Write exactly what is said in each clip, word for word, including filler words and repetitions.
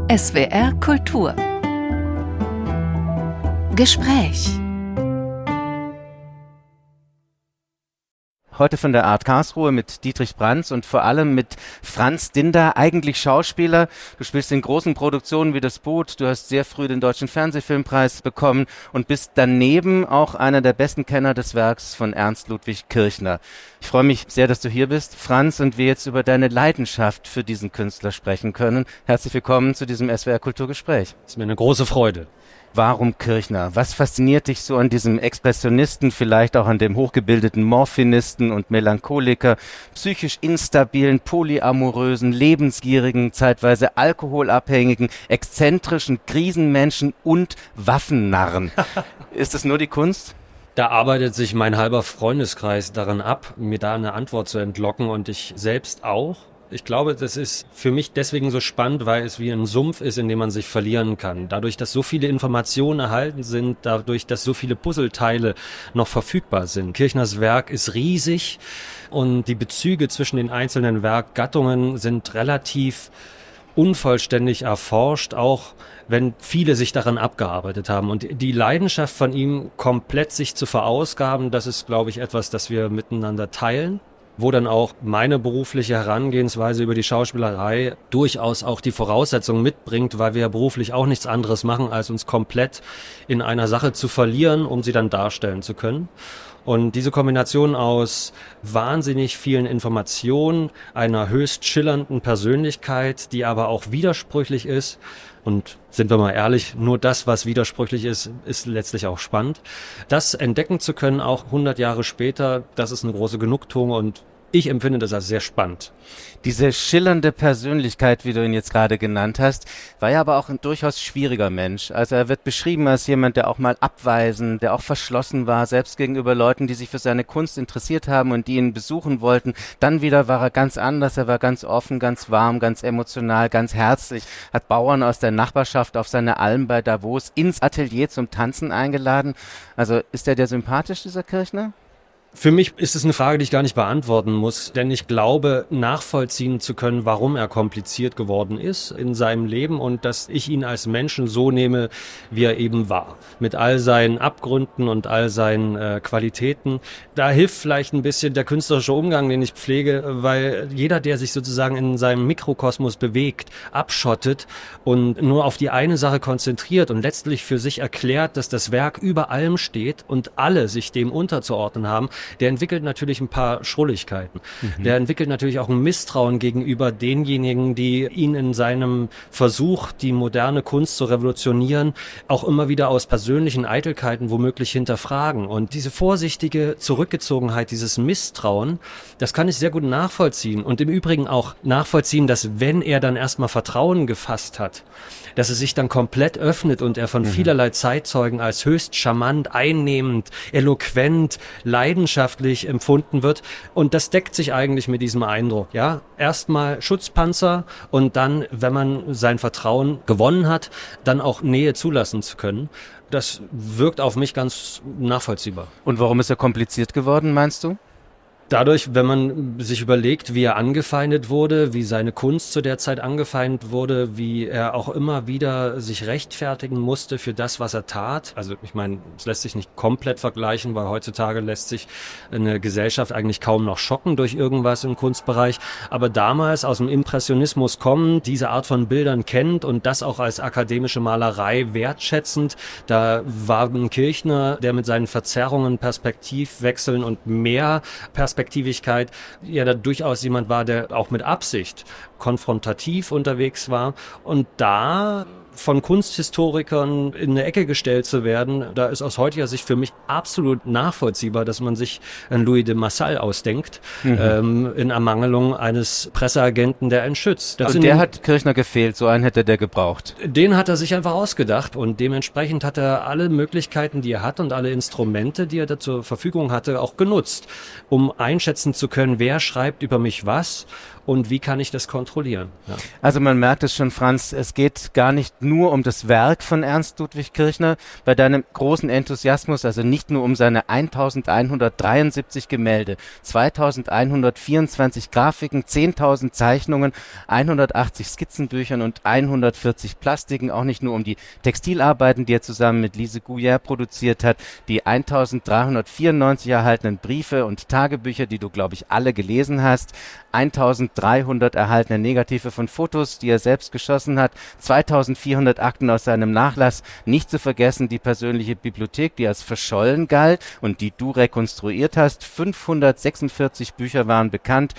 S W R Kultur Gespräch. Heute von der Art Karlsruhe mit Dietrich Brandtz und vor allem mit Franz Dinder, eigentlich Schauspieler. Du spielst in großen Produktionen wie Das Boot, du hast sehr früh den Deutschen Fernsehfilmpreis bekommen und bist daneben auch einer der besten Kenner des Werks von Ernst Ludwig Kirchner. Ich freue mich sehr, dass du hier bist, Franz, und wir jetzt über deine Leidenschaft für diesen Künstler sprechen können. Herzlich willkommen zu diesem S W R Kulturgespräch. Das ist mir eine große Freude. Warum Kirchner? Was fasziniert dich so an diesem Expressionisten, vielleicht auch an dem hochgebildeten Morphinisten und Melancholiker, psychisch instabilen, polyamorösen, lebensgierigen, zeitweise alkoholabhängigen, exzentrischen Krisenmenschen und Waffennarren? Ist es nur die Kunst? Da arbeitet sich mein halber Freundeskreis daran ab, mir da eine Antwort zu entlocken, und ich selbst auch. Ich glaube, das ist für mich deswegen so spannend, weil es wie ein Sumpf ist, in dem man sich verlieren kann. Dadurch, dass so viele Informationen erhalten sind, dadurch, dass so viele Puzzleteile noch verfügbar sind. Kirchners Werk ist riesig und die Bezüge zwischen den einzelnen Werkgattungen sind relativ unvollständig erforscht, auch wenn viele sich daran abgearbeitet haben. Und die Leidenschaft von ihm, komplett sich zu verausgaben, das ist, glaube ich, etwas, das wir miteinander teilen, wo dann auch meine berufliche Herangehensweise über die Schauspielerei durchaus auch die Voraussetzungen mitbringt, weil wir ja beruflich auch nichts anderes machen, als uns komplett in einer Sache zu verlieren, um sie dann darstellen zu können. Und diese Kombination aus wahnsinnig vielen Informationen, einer höchst schillernden Persönlichkeit, die aber auch widersprüchlich ist, und sind wir mal ehrlich, nur das, was widersprüchlich ist, ist letztlich auch spannend. Das entdecken zu können, auch hundert Jahre später, das ist eine große Genugtuung, und ich empfinde das als sehr spannend. Diese schillernde Persönlichkeit, wie du ihn jetzt gerade genannt hast, war ja aber auch ein durchaus schwieriger Mensch. Also er wird beschrieben als jemand, der auch mal abweisend, der auch verschlossen war, selbst gegenüber Leuten, die sich für seine Kunst interessiert haben und die ihn besuchen wollten. Dann wieder war er ganz anders, er war ganz offen, ganz warm, ganz emotional, ganz herzlich, hat Bauern aus der Nachbarschaft auf seine Alm bei Davos ins Atelier zum Tanzen eingeladen. Also ist der der sympathisch, dieser Kirchner? Für mich ist es eine Frage, die ich gar nicht beantworten muss, denn ich glaube, nachvollziehen zu können, warum er kompliziert geworden ist in seinem Leben, und dass ich ihn als Menschen so nehme, wie er eben war. Mit all seinen Abgründen und all seinen äh, Qualitäten. Da hilft vielleicht ein bisschen der künstlerische Umgang, den ich pflege, weil jeder, der sich sozusagen in seinem Mikrokosmos bewegt, abschottet und nur auf die eine Sache konzentriert und letztlich für sich erklärt, dass das Werk über allem steht und alle sich dem unterzuordnen haben, der entwickelt natürlich ein paar Schrulligkeiten. Mhm. Der entwickelt natürlich auch ein Misstrauen gegenüber denjenigen, die ihn in seinem Versuch, die moderne Kunst zu revolutionieren, auch immer wieder aus persönlichen Eitelkeiten womöglich hinterfragen. Und diese vorsichtige Zurückgezogenheit, dieses Misstrauen, das kann ich sehr gut nachvollziehen. Und im Übrigen auch nachvollziehen, dass wenn er dann erstmal Vertrauen gefasst hat, dass er sich dann komplett öffnet und er von mhm. vielerlei Zeitzeugen als höchst charmant, einnehmend, eloquent, leidenschaftlich empfunden wird. Und das deckt sich eigentlich mit diesem Eindruck. Ja, erstmal Schutzpanzer und dann, wenn man sein Vertrauen gewonnen hat, dann auch Nähe zulassen zu können. Das wirkt auf mich ganz nachvollziehbar. Und warum ist er kompliziert geworden, meinst du? Dadurch, wenn man sich überlegt, wie er angefeindet wurde, wie seine Kunst zu der Zeit angefeindet wurde, wie er auch immer wieder sich rechtfertigen musste für das, was er tat. Also ich meine, es lässt sich nicht komplett vergleichen, weil heutzutage lässt sich eine Gesellschaft eigentlich kaum noch schocken durch irgendwas im Kunstbereich. Aber damals aus dem Impressionismus kommend, diese Art von Bildern kennt und das auch als akademische Malerei wertschätzend, da war ein Kirchner, der mit seinen Verzerrungen, Perspektivwechseln und mehr Perspektivwechseln Perspektivigkeit ja da durchaus jemand war, der auch mit Absicht konfrontativ unterwegs war. Und da von Kunsthistorikern in eine Ecke gestellt zu werden, da ist aus heutiger Sicht für mich absolut nachvollziehbar, dass man sich einen Louis de Massal ausdenkt, mhm. ähm, in Ermangelung eines Presseagenten, der einen schützt. Das und der hat Kirchner gefehlt, so einen hätte der gebraucht. Den hat er sich einfach ausgedacht, und dementsprechend hat er alle Möglichkeiten, die er hat, und alle Instrumente, die er da zur Verfügung hatte, auch genutzt, um einschätzen zu können, wer schreibt über mich was und wie kann ich das kontrollieren? Ja. Also man merkt es schon, Franz, es geht gar nicht nur um das Werk von Ernst Ludwig Kirchner, bei deinem großen Enthusiasmus, also nicht nur um seine eintausendeinhundertdreiundsiebzig Gemälde, zweitausendeinhundertvierundzwanzig Grafiken, zehntausend Zeichnungen, hundertachtzig Skizzenbüchern und hundertvierzig Plastiken, auch nicht nur um die Textilarbeiten, die er zusammen mit Lise Gouillère produziert hat, die eintausenddreihundertvierundneunzig erhaltenen Briefe und Tagebücher, die du, glaube ich, alle gelesen hast, eintausenddreihundert erhaltene Negative von Fotos, die er selbst geschossen hat, zweitausendvierhundert Akten aus seinem Nachlass, nicht zu vergessen die persönliche Bibliothek, die als verschollen galt und die du rekonstruiert hast, fünfhundertsechsundvierzig Bücher waren bekannt,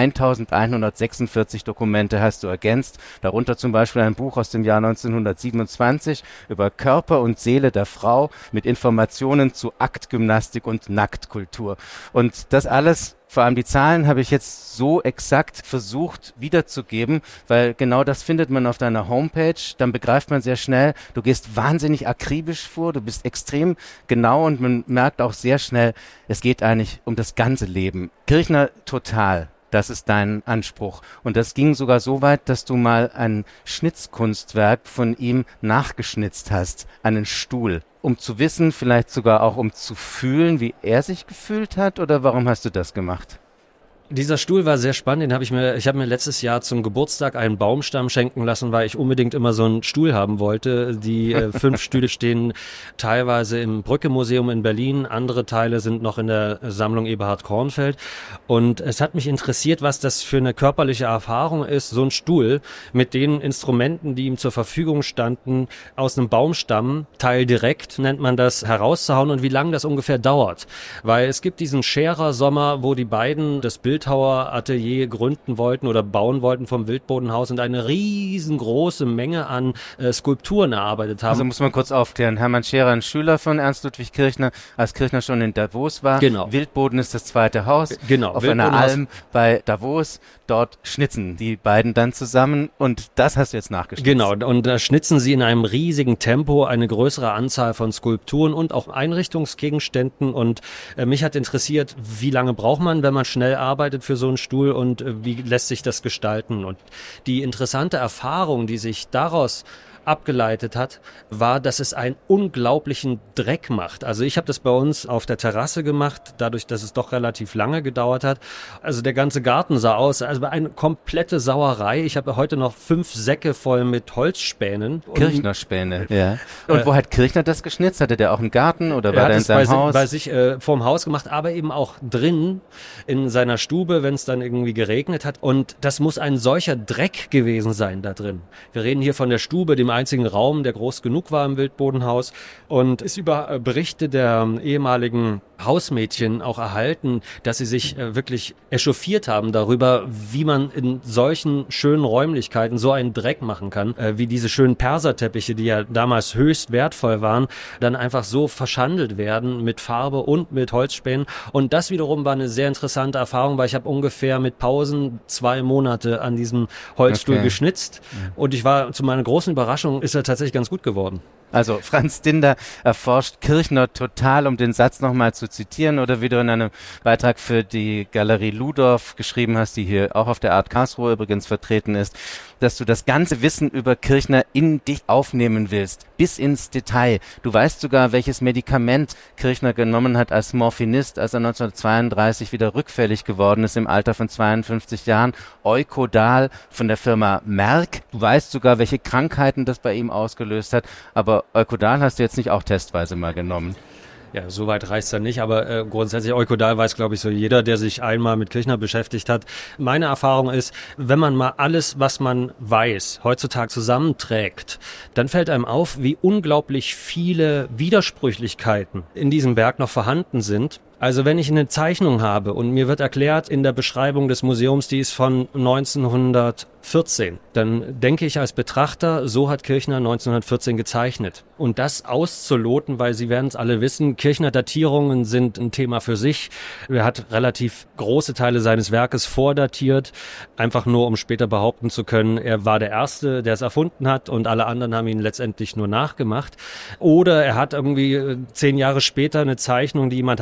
eintausendeinhundertsechsundvierzig Dokumente hast du ergänzt, darunter zum Beispiel ein Buch aus dem Jahr neunzehnhundertsiebenundzwanzig über Körper und Seele der Frau mit Informationen zu Aktgymnastik und Nacktkultur. Und das alles, vor allem die Zahlen, habe ich jetzt so exakt versucht wiederzugeben, weil genau das findet man auf deiner Homepage. Dann begreift man sehr schnell, du gehst wahnsinnig akribisch vor, du bist extrem genau und man merkt auch sehr schnell, es geht eigentlich um das ganze Leben. Kirchner total. Das ist dein Anspruch. Und das ging sogar so weit, dass du mal ein Schnitzkunstwerk von ihm nachgeschnitzt hast, einen Stuhl. Um zu wissen, vielleicht sogar auch um zu fühlen, wie er sich gefühlt hat, oder warum hast du das gemacht? Dieser Stuhl war sehr spannend, den habe ich mir, ich habe mir letztes Jahr zum Geburtstag einen Baumstamm schenken lassen, weil ich unbedingt immer so einen Stuhl haben wollte. Die äh, fünf Stühle stehen teilweise im Brücke-Museum in Berlin, andere Teile sind noch in der Sammlung Eberhard Kornfeld. Und es hat mich interessiert, was das für eine körperliche Erfahrung ist, so ein Stuhl mit den Instrumenten, die ihm zur Verfügung standen, aus einem Baumstamm, teildirekt nennt man das, herauszuhauen und wie lange das ungefähr dauert. Weil es gibt diesen Scherer-Sommer, wo die beiden das Bild Bildhaueratelier gründen wollten oder bauen wollten vom Wildbodenhaus und eine riesengroße Menge an äh, Skulpturen erarbeitet haben. Also muss man kurz aufklären, Hermann Scherer, ein Schüler von Ernst Ludwig Kirchner, als Kirchner schon in Davos war. Genau. Wildboden ist das zweite Haus. Genau. Auf einer Alm bei Davos. Dort schnitzen die beiden dann zusammen und das hast du jetzt nachgeschnitzt. Genau, und da schnitzen sie in einem riesigen Tempo eine größere Anzahl von Skulpturen und auch Einrichtungsgegenständen und äh, mich hat interessiert, wie lange braucht man, wenn man schnell arbeitet für so einen Stuhl und äh, wie lässt sich das gestalten? Und die interessante Erfahrung, die sich daraus abgeleitet hat, war, dass es einen unglaublichen Dreck macht. Also ich habe das bei uns auf der Terrasse gemacht, dadurch, dass es doch relativ lange gedauert hat. Also der ganze Garten sah aus, also eine komplette Sauerei. Ich habe heute noch fünf Säcke voll mit Holzspänen. Kirchnerspäne, ja. Und äh, wo hat Kirchner das geschnitzt? Hatte der auch einen Garten oder war der in seinem bei Haus? bei sich äh, vorm Haus gemacht, aber eben auch drin in seiner Stube, wenn es dann irgendwie geregnet hat. Und das muss ein solcher Dreck gewesen sein da drin. Wir reden hier von der Stube, dem einzigen Raum, der groß genug war im Wildbodenhaus und ist über Berichte der ehemaligen Hausmädchen auch erhalten, dass sie sich äh, wirklich echauffiert haben darüber, wie man in solchen schönen Räumlichkeiten so einen Dreck machen kann, äh, wie diese schönen Perserteppiche, die ja damals höchst wertvoll waren, dann einfach so verschandelt werden mit Farbe und mit Holzspänen. Und das wiederum war eine sehr interessante Erfahrung, weil ich habe ungefähr mit Pausen zwei Monate an diesem Holzstuhl okay. geschnitzt und ich war zu meiner großen Überraschung, ist er tatsächlich ganz gut geworden. Also Franz Dinder erforscht Kirchner total, um den Satz nochmal zu zitieren oder wie du in einem Beitrag für die Galerie Ludorf geschrieben hast, die hier auch auf der Art Karlsruhe übrigens vertreten ist, dass du das ganze Wissen über Kirchner in dich aufnehmen willst, bis ins Detail. Du weißt sogar, welches Medikament Kirchner genommen hat als Morphinist, als er neunzehnhundertzweiunddreißig wieder rückfällig geworden ist im Alter von zweiundfünfzig Jahren. Eukodal von der Firma Merck. Du weißt sogar, welche Krankheiten das bei ihm ausgelöst hat, aber Eukodal hast du jetzt nicht auch testweise mal genommen. Ja, so weit reicht's dann nicht, aber äh, grundsätzlich Eukodal weiß, glaube ich, so jeder, der sich einmal mit Kirchner beschäftigt hat. Meine Erfahrung ist, wenn man mal alles, was man weiß, heutzutage zusammenträgt, dann fällt einem auf, wie unglaublich viele Widersprüchlichkeiten in diesem Werk noch vorhanden sind. Also wenn ich eine Zeichnung habe und mir wird erklärt in der Beschreibung des Museums, die ist von neunzehnhundertvierzehn, dann denke ich als Betrachter, so hat Kirchner neunzehnhundertvierzehn gezeichnet. Und das auszuloten, weil Sie werden es alle wissen, Kirchner-Datierungen sind ein Thema für sich. Er hat relativ große Teile seines Werkes vordatiert, einfach nur um später behaupten zu können, er war der Erste, der es erfunden hat und alle anderen haben ihn letztendlich nur nachgemacht. Oder er hat irgendwie zehn Jahre später eine Zeichnung, die jemand haben wollte,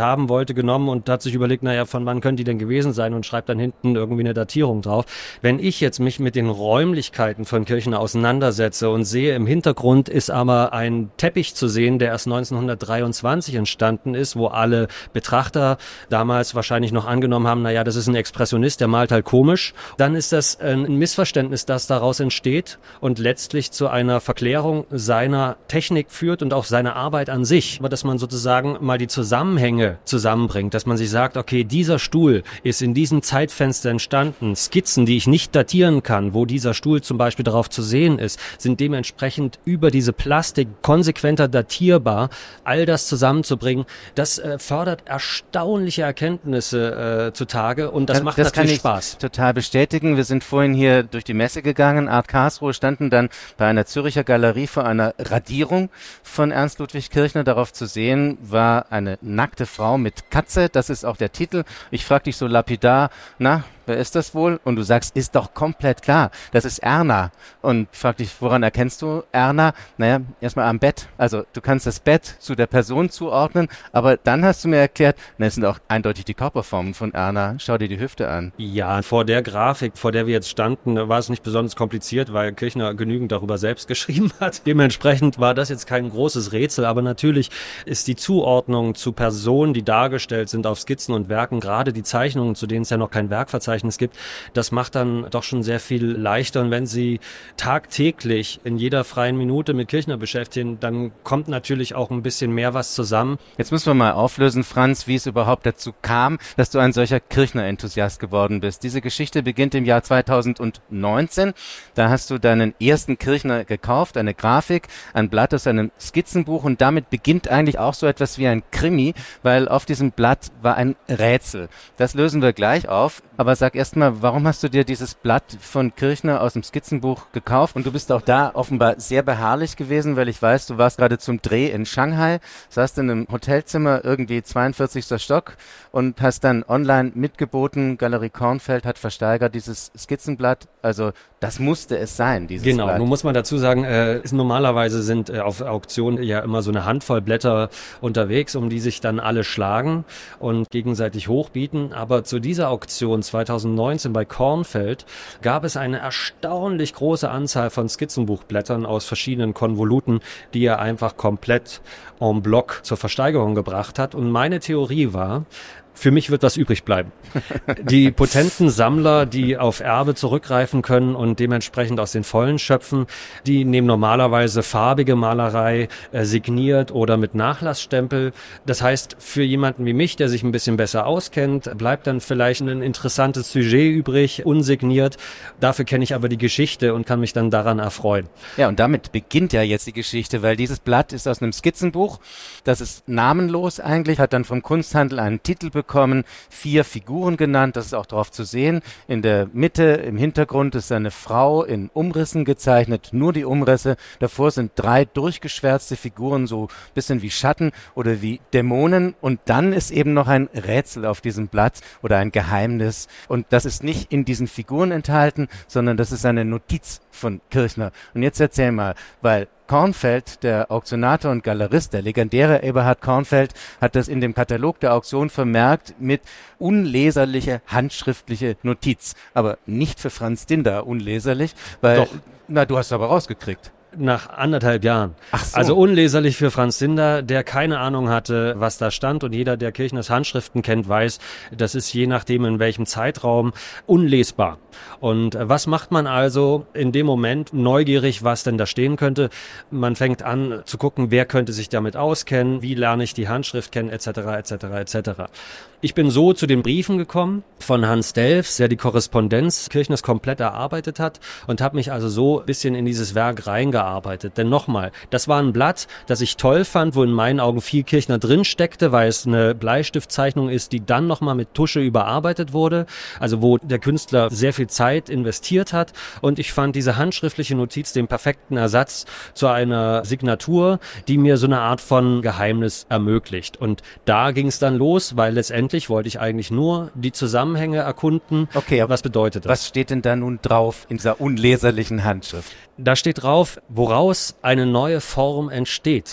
heute genommen und hat sich überlegt, naja, von wann können die denn gewesen sein und schreibt dann hinten irgendwie eine Datierung drauf. Wenn ich jetzt mich mit den Räumlichkeiten von Kirchner auseinandersetze und sehe, im Hintergrund ist aber ein Teppich zu sehen, der erst neunzehnhundertdreiundzwanzig entstanden ist, wo alle Betrachter damals wahrscheinlich noch angenommen haben, naja, das ist ein Expressionist, der malt halt komisch, dann ist das ein Missverständnis, das daraus entsteht und letztlich zu einer Verklärung seiner Technik führt und auch seiner Arbeit an sich. Aber dass man sozusagen mal die Zusammenhänge zusammenbringt, dass man sich sagt, okay, dieser Stuhl ist in diesem Zeitfenster entstanden. Skizzen, die ich nicht datieren kann, wo dieser Stuhl zum Beispiel darauf zu sehen ist, sind dementsprechend über diese Plastik konsequenter datierbar. All das zusammenzubringen, das äh, fördert erstaunliche Erkenntnisse äh, zutage und das, das macht das natürlich kann ich Spaß. Total bestätigen. Wir sind vorhin hier durch die Messe gegangen, Art Karlsruhe, standen dann bei einer Zürcher Galerie vor einer Radierung von Ernst Ludwig Kirchner. Darauf zu sehen war eine nackte Frau mit Katze, das ist auch der Titel. Ich frage dich so lapidar, na, wer ist das wohl? Und du sagst, ist doch komplett klar, das ist Erna. Und ich frage dich, woran erkennst du Erna? Naja, erstmal am Bett. Also du kannst das Bett zu der Person zuordnen, aber dann hast du mir erklärt, na, es sind auch eindeutig die Körperformen von Erna. Schau dir die Hüfte an. Ja, vor der Grafik, vor der wir jetzt standen, war es nicht besonders kompliziert, weil Kirchner genügend darüber selbst geschrieben hat. Dementsprechend war das jetzt kein großes Rätsel, aber natürlich ist die Zuordnung zu Personen, die dargestellt sind auf Skizzen und Werken, gerade die Zeichnungen, zu denen es ja noch kein Werkverzeichnis gibt, das macht dann doch schon sehr viel leichter. Und wenn Sie tagtäglich in jeder freien Minute mit Kirchner beschäftigen, dann kommt natürlich auch ein bisschen mehr was zusammen. Jetzt müssen wir mal auflösen, Franz, wie es überhaupt dazu kam, dass du ein solcher Kirchner-Enthusiast geworden bist. Diese Geschichte beginnt im Jahr zweitausendneunzehn. Da hast du deinen ersten Kirchner gekauft, eine Grafik, ein Blatt aus einem Skizzenbuch, und damit beginnt eigentlich auch so etwas wie ein Krimi, weil auf diesem Blatt war ein Rätsel. Das lösen wir gleich auf, aber sag erst mal, warum hast du dir dieses Blatt von Kirchner aus dem Skizzenbuch gekauft? Und du bist auch da offenbar sehr beharrlich gewesen, weil ich weiß, du warst gerade zum Dreh in Shanghai, saßt in einem Hotelzimmer, irgendwie zweiundvierzigster Stock, und hast dann online mitgeboten, Galerie Kornfeld hat versteigert dieses Skizzenblatt. Also das musste es sein, dieses genau, Blatt. Nun muss man dazu sagen, äh, ist, normalerweise sind äh, auf Auktionen ja immer so eine Handvoll Blätter unterwegs, um die sich dann alle schlagen und gegenseitig hochbieten. Aber zu dieser Auktion zweitausendneunzehn bei Kornfeld gab es eine erstaunlich große Anzahl von Skizzenbuchblättern aus verschiedenen Konvoluten, die er einfach komplett en bloc zur Versteigerung gebracht hat. Und meine Theorie war, für mich wird was übrig bleiben. Die potenten Sammler, die auf Erbe zurückgreifen können und dementsprechend aus den Vollen schöpfen, die nehmen normalerweise farbige Malerei, äh, signiert oder mit Nachlassstempel. Das heißt, für jemanden wie mich, der sich ein bisschen besser auskennt, bleibt dann vielleicht ein interessantes Sujet übrig, unsigniert. Dafür kenne ich aber die Geschichte und kann mich dann daran erfreuen. Ja, und damit beginnt ja jetzt die Geschichte, weil dieses Blatt ist aus einem Skizzenbuch. Das ist namenlos eigentlich, hat dann vom Kunsthandel einen Titel bekommen. bekommen, vier Figuren genannt, das ist auch drauf zu sehen. In der Mitte, im Hintergrund ist eine Frau in Umrissen gezeichnet, nur die Umrisse. Davor sind drei durchgeschwärzte Figuren, so ein bisschen wie Schatten oder wie Dämonen. Und dann ist eben noch ein Rätsel auf diesem Blatt oder ein Geheimnis. Und das ist nicht in diesen Figuren enthalten, sondern das ist eine Notiz von Kirchner. Und jetzt erzähl mal, weil Kornfeld, der Auktionator und Galerist, der legendäre Eberhard Kornfeld, hat das in dem Katalog der Auktion vermerkt mit unleserliche handschriftliche Notiz. Aber nicht für Franz Dinder unleserlich, weil, Doch. na, du hast es aber rausgekriegt. Nach anderthalb Jahren. Ach so. Also unleserlich für Franz Dinder, der keine Ahnung hatte, was da stand. Und jeder, der Kirchners Handschriften kennt, weiß, das ist je nachdem, in welchem Zeitraum, unlesbar. Und was macht man also in dem Moment neugierig, was denn da stehen könnte? Man fängt an zu gucken, wer könnte sich damit auskennen, wie lerne ich die Handschrift kennen, et cetera, et cetera, et cetera. Ich bin so zu den Briefen gekommen von Hans Delfs, der die Korrespondenz Kirchners komplett erarbeitet hat, und habe mich also so ein bisschen in dieses Werk reingearbeitet. Denn nochmal, das war ein Blatt, das ich toll fand, wo in meinen Augen viel Kirchner drin steckte, weil es eine Bleistiftzeichnung ist, die dann nochmal mit Tusche überarbeitet wurde, also wo der Künstler sehr viel Zeit investiert hat. Und ich fand diese handschriftliche Notiz den perfekten Ersatz zu einer Signatur, die mir so eine Art von Geheimnis ermöglicht. Und da ging es dann los, weil letztendlich wollte ich eigentlich nur die Zusammenhänge erkunden. Okay, aber was bedeutet das? Was steht denn da nun drauf in dieser unleserlichen Handschrift? Da steht drauf, woraus eine neue Form entsteht.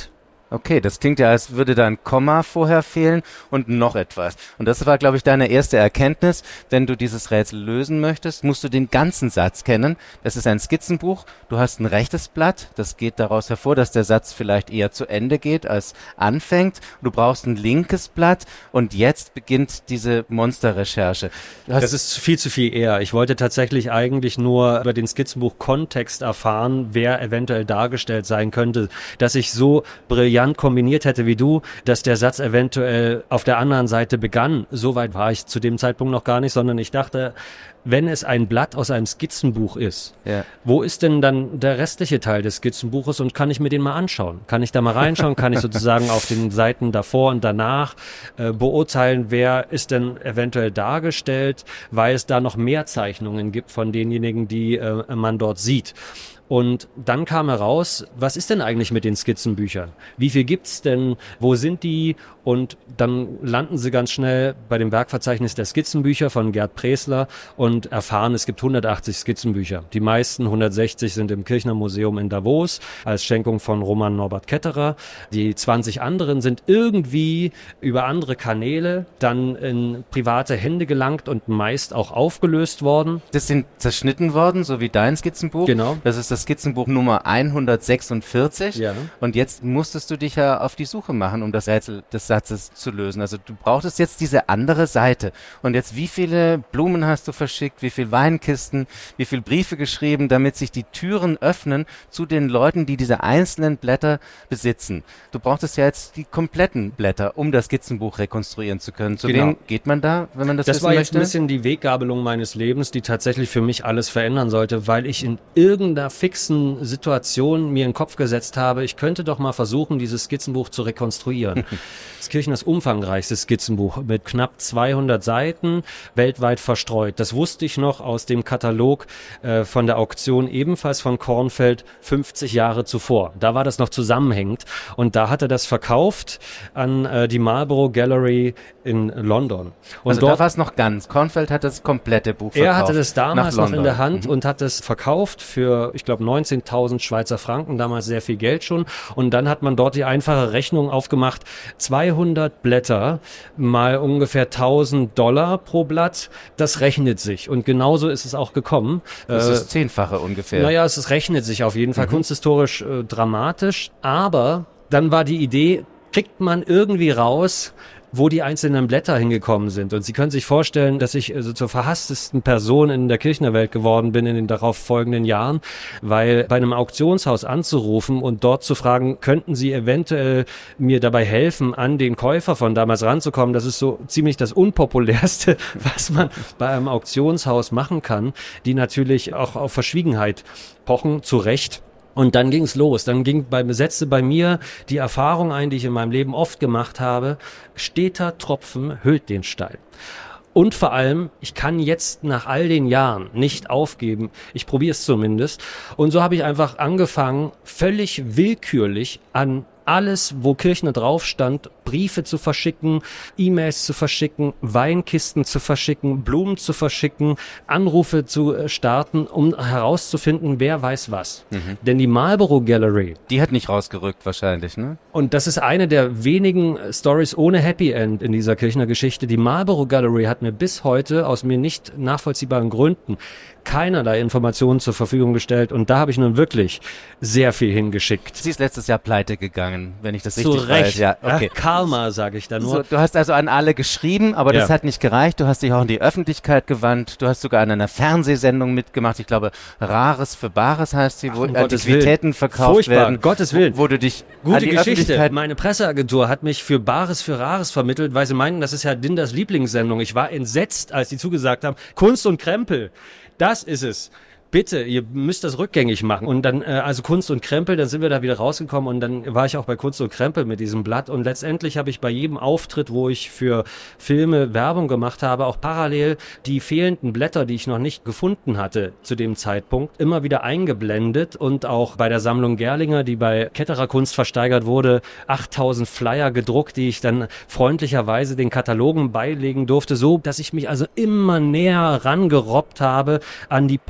Okay, das klingt ja, als würde da ein Komma vorher fehlen und noch etwas. Und das war, glaube ich, deine erste Erkenntnis. Wenn du dieses Rätsel lösen möchtest, musst du den ganzen Satz kennen. Das ist ein Skizzenbuch. Du hast ein rechtes Blatt. Das geht daraus hervor, dass der Satz vielleicht eher zu Ende geht, als anfängt. Du brauchst ein linkes Blatt. Und jetzt beginnt diese Monsterrecherche. Das ist viel zu viel eher. Ich wollte tatsächlich eigentlich nur über den Skizzenbuch Kontext erfahren, wer eventuell dargestellt sein könnte, dass ich so brillant kombiniert hätte wie du, dass der Satz eventuell auf der anderen Seite begann. So weit war ich zu dem Zeitpunkt noch gar nicht, sondern ich dachte, wenn es ein Blatt aus einem Skizzenbuch ist, ja. Wo ist denn dann der restliche Teil des Skizzenbuches und kann ich mir den mal anschauen? Kann ich da mal reinschauen? Kann ich sozusagen auf den Seiten davor und danach äh, beurteilen, wer ist denn eventuell dargestellt, weil es da noch mehr Zeichnungen gibt von denjenigen, die äh, man dort sieht. Und dann kam heraus, was ist denn eigentlich mit den Skizzenbüchern? Wie viel gibt's denn? Wo sind die? Und dann landen sie ganz schnell bei dem Werkverzeichnis der Skizzenbücher von Gerd Presler und erfahren, es gibt hundertachtzig Skizzenbücher. Die meisten, hundertsechzig, sind im Kirchner Museum in Davos als Schenkung von Roman Norbert Ketterer. Die zwanzig anderen sind irgendwie über andere Kanäle dann in private Hände gelangt und meist auch aufgelöst worden. Das sind zerschnitten worden, so wie dein Skizzenbuch. Genau. Das ist das Skizzenbuch Nummer hundertsechsundvierzig. Ja. Und jetzt musstest du dich ja auf die Suche machen, um das Rätsel des Satzes zu lösen. Also du brauchtest jetzt diese andere Seite. Und jetzt, wie viele Blumen hast du verschickt, wie viele Weinkisten, wie viele Briefe geschrieben, damit sich die Türen öffnen zu den Leuten, die diese einzelnen Blätter besitzen. Du brauchtest ja jetzt die kompletten Blätter, um das Skizzenbuch rekonstruieren zu können. Zu genau. wem geht man da, wenn man das Das wissen war jetzt möchte? ein bisschen die Weggabelung meines Lebens, die tatsächlich für mich alles verändern sollte, weil ich in irgendeiner fixen Situation mir in den Kopf gesetzt habe, ich könnte doch mal versuchen, dieses Skizzenbuch zu rekonstruieren. Das Kirchners umfangreichste Skizzenbuch mit knapp zweihundert Seiten, weltweit verstreut. Das wusste ich noch aus dem Katalog äh, von der Auktion, ebenfalls von Kornfeld, fünfzig Jahre zuvor. Da war das noch zusammenhängend und da hat er das verkauft an äh, die Marlborough Gallery in London. Und also dort, da war es noch ganz. Kornfeld hat das komplette Buch verkauft. Er hatte das damals noch in der Hand mhm. und hat es verkauft für, ich glaube, neunzehntausend Schweizer Franken, damals sehr viel Geld schon. Und dann hat man dort die einfache Rechnung aufgemacht, zweihundert Blätter mal ungefähr tausend Dollar pro Blatt, das rechnet sich. Und genauso ist es auch gekommen. Das äh, ist zehnfache ungefähr. Naja, es rechnet sich auf jeden Fall, mhm. kunsthistorisch äh, dramatisch. Aber dann war die Idee, kriegt man irgendwie raus, wo die einzelnen Blätter hingekommen sind. Und Sie können sich vorstellen, dass ich also zur verhasstesten Person in der Kirchnerwelt geworden bin in den darauf folgenden Jahren, weil bei einem Auktionshaus anzurufen und dort zu fragen, könnten Sie eventuell mir dabei helfen, an den Käufer von damals ranzukommen, das ist so ziemlich das Unpopulärste, was man bei einem Auktionshaus machen kann, die natürlich auch auf Verschwiegenheit pochen, zu Recht. Und dann ging's los. Dann ging bei, setzte bei mir die Erfahrung ein, die ich in meinem Leben oft gemacht habe. Steter Tropfen hüllt den Stein. Und vor allem, ich kann jetzt nach all den Jahren nicht aufgeben. Ich probiere es zumindest. Und so habe ich einfach angefangen, völlig willkürlich an alles, wo Kirchner drauf stand, Briefe zu verschicken, E-Mails zu verschicken, Weinkisten zu verschicken, Blumen zu verschicken, Anrufe zu starten, um herauszufinden, wer weiß was. Mhm. Denn die Marlborough Gallery, die hat nicht rausgerückt wahrscheinlich, ne? Und das ist eine der wenigen Stories ohne Happy End in dieser Kirchner Geschichte. Die Marlborough Gallery hat mir bis heute aus mir nicht nachvollziehbaren Gründen keinerlei Informationen zur Verfügung gestellt und da habe ich nun wirklich sehr viel hingeschickt. Sie ist letztes Jahr pleite gegangen, wenn ich das Zu richtig Recht. weiß. Ja, okay. Ja, Karma, sage ich da nur. So, du hast also an alle geschrieben, aber das ja. hat nicht gereicht. Du hast dich auch in die Öffentlichkeit gewandt. Du hast sogar an einer Fernsehsendung mitgemacht. Ich glaube, Rares für Bares heißt sie, wo Ach, um Antiquitäten verkauft Furchtbar, werden. Um Gottes Willen. Wo, wo du dich Gute an die Geschichte. Öffentlichkeit... Meine Presseagentur hat mich für Bares für Rares vermittelt, weil sie meinten, das ist ja Dinders Lieblingssendung. Ich war entsetzt, als sie zugesagt haben, Kunst und Krempel. Das ist es. Bitte, ihr müsst das rückgängig machen. Und dann, äh, also Kunst und Krempel, dann sind wir da wieder rausgekommen und dann war ich auch bei Kunst und Krempel mit diesem Blatt und letztendlich habe ich bei jedem Auftritt, wo ich für Filme Werbung gemacht habe, auch parallel die fehlenden Blätter, die ich noch nicht gefunden hatte zu dem Zeitpunkt, immer wieder eingeblendet und auch bei der Sammlung Gerlinger, die bei Ketterer Kunst versteigert wurde, achttausend Flyer gedruckt, die ich dann freundlicherweise den Katalogen beilegen durfte, so, dass ich mich also immer näher rangerobbt habe an die potenziellen